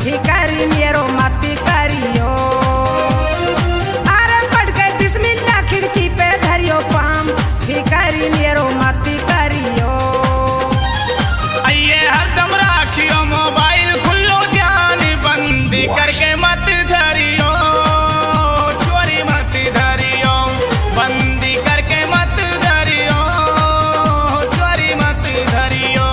भिखारी मेरो मती करियो। अरे पड़ गए बिस्मिल्लाह खिड़की पे धरियो पाम, भिखारी मेरो मती करियो। आइए हरदम राखियो मोबाइल खुल्लो जान बंदी करके मत धरियो, चोरी मत धरियो, बंदी करके मत धरियो, चोरी मत धरियो।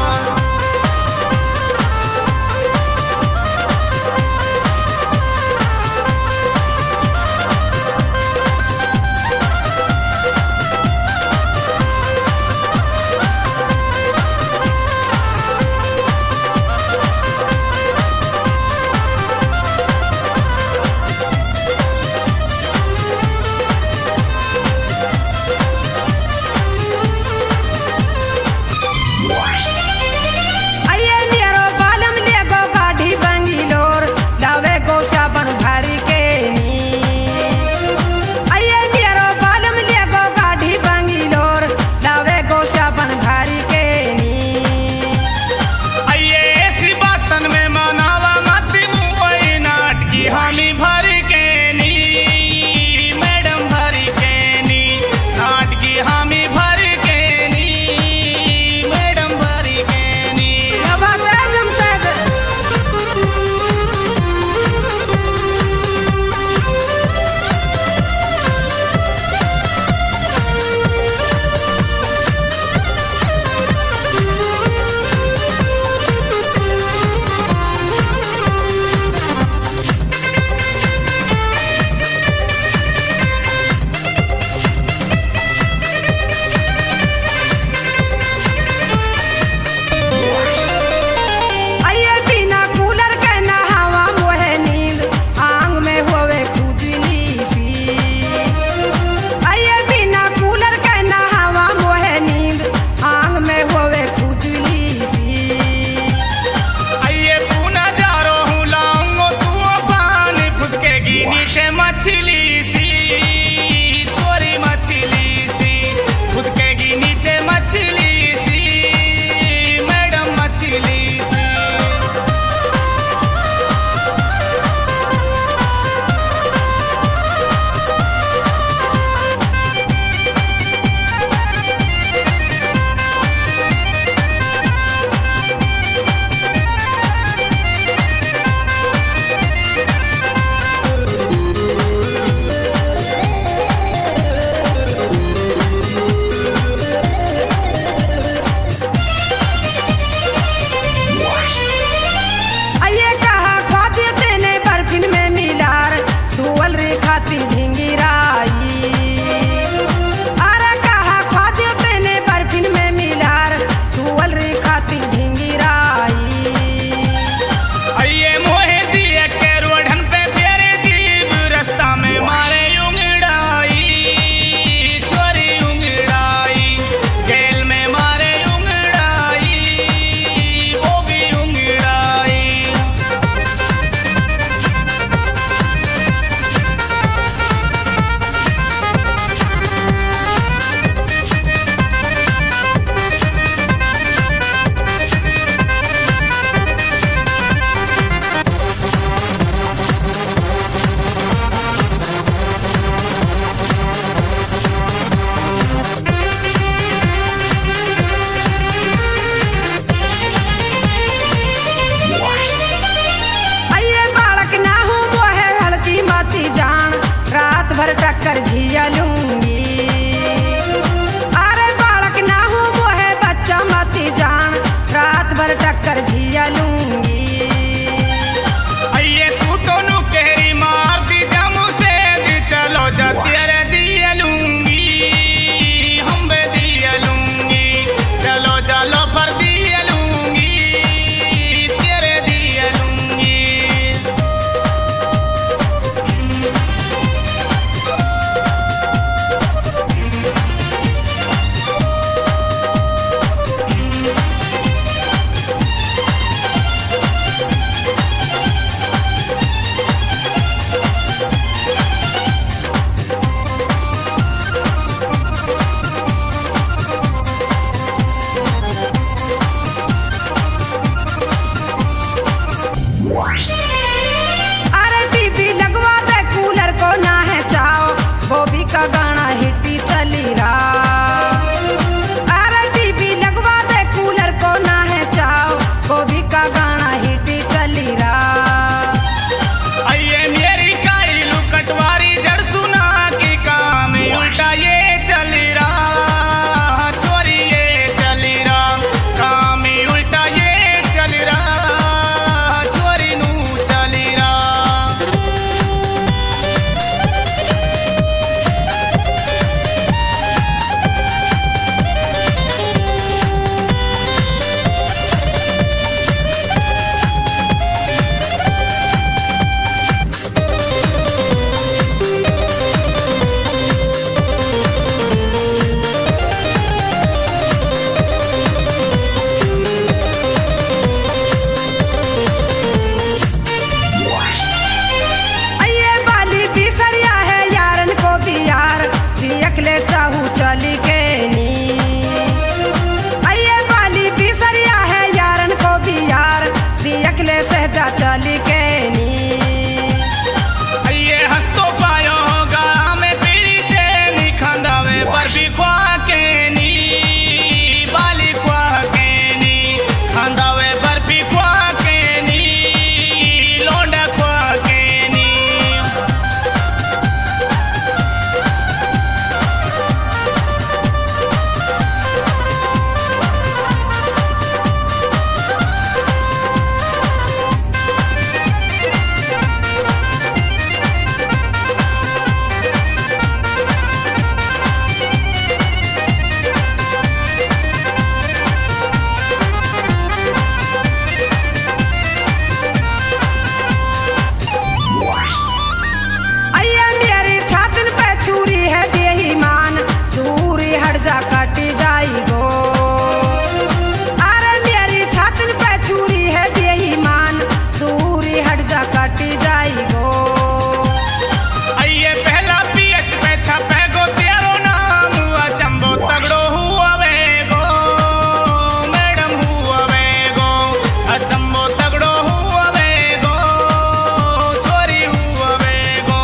भर टक्कर झिया लूंगी। अरे बालक ना हूँ मोहे बच्चा मती जान, रात भर टक्कर झिया लूंगी। आइए तू तो नु कहरी मार दी जमू से दी चलो जाती रे दिया लूंगी, हम बे दिया लूंगी, चलो चलो पर दिया लूंगी, तेरे दिया लूंगी। का गाना हिट्टी चली रहा। अरे टीवी लगवा दे कूलर को ना है चाव, गोभी का गाना हिट्टी चली रहा। आइए मेरी काली लुकटवारी जड़ सुना की काम उल्टा ये चली रहा, छोरी ये चली रहा, काम उल्टा ये चली रहा, छोरी नू चली रहा। अये बाली भी सरिया है यारन को भी यार, अकले चाहू चली के नी। अये बाली भी सरिया है यारन को भी यार, अकले सहजा चली के नी। आइए हंसतो पायो गाड़ा में पीड़ी चैनी खंदावे पर भी ख्वा के नी, बाली ख्वा के नी, खंदावे पर भी ख्वा के नी, लोंडा ख्वा के नी। अये मेरी छातिन पे छुरी है बेईमान, दूरी हट जा काटी जाई गो। अरे मेरी छातिन पे छुरी है बेईमान, दूरी हट जा काटी जाई गो। आइए पहला पीएच पे छपे गो तेरो नाम हुआ जंबो तगड़ो हुआ वे गो, मैडम हुआ वे गो, जंबो तगड़ो हुआ वे गो, छोरी हुआ वे गो।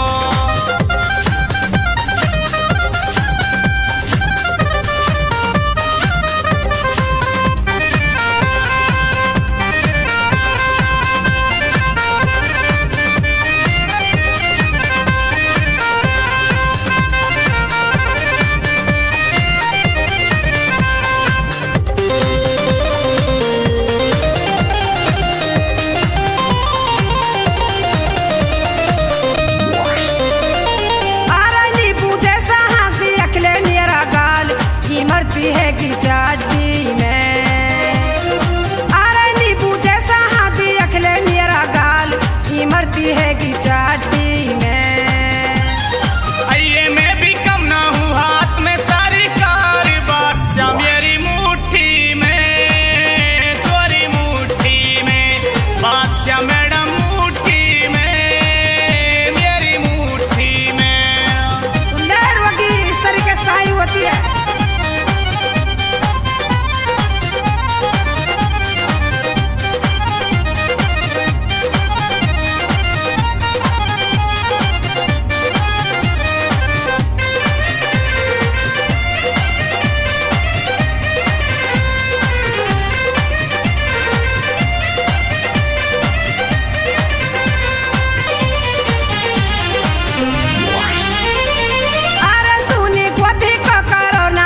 अरे नींबू जैसा हाथी अकले मेरा गाल, ये मरती है कि चाटी में। अरे नींबू जैसा हाथी अकले मेरा गाल, ये मरती है कि चाटी में। आइए मैं भी कम ना हूँ हाथ में सारी कारी बादशाह मेरी मुट्ठी में, छोरी मुट्ठी में, बादशाह मैडम मुट्ठी में, मेरी मुट्ठी में। सुंदर वगी इस तरीके से आई होती है। अरे सुनी गोदी को करो ना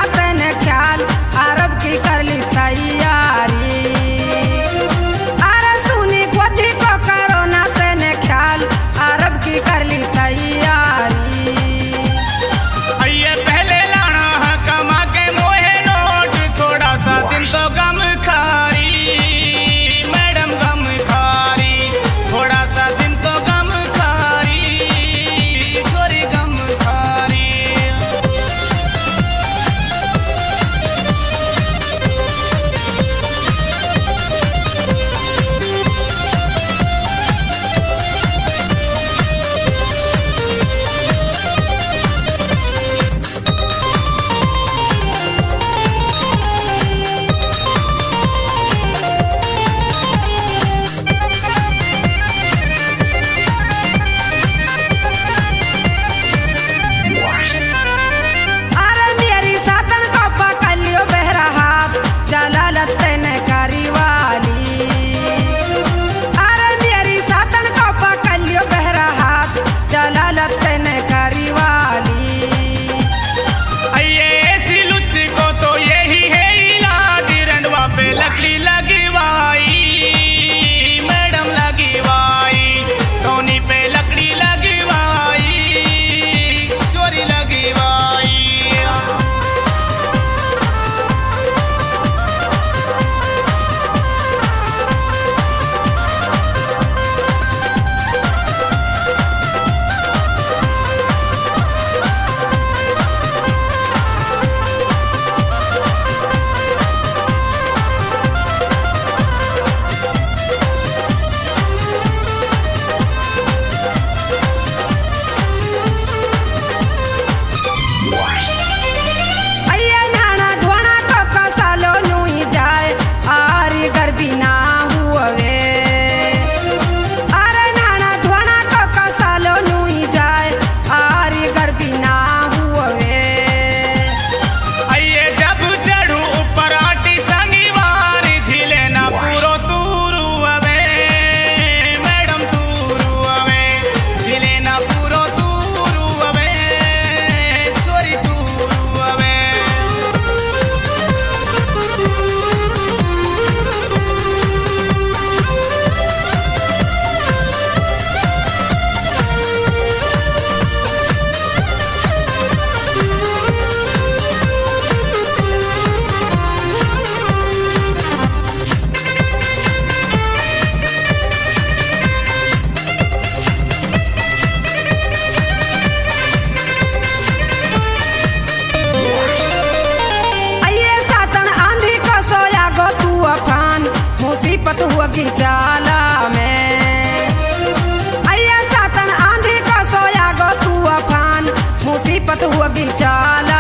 मुसीबत होगी चाला में। अय्या सातन आंधी का सोया गो तूफान, मुसीबत होगी चाला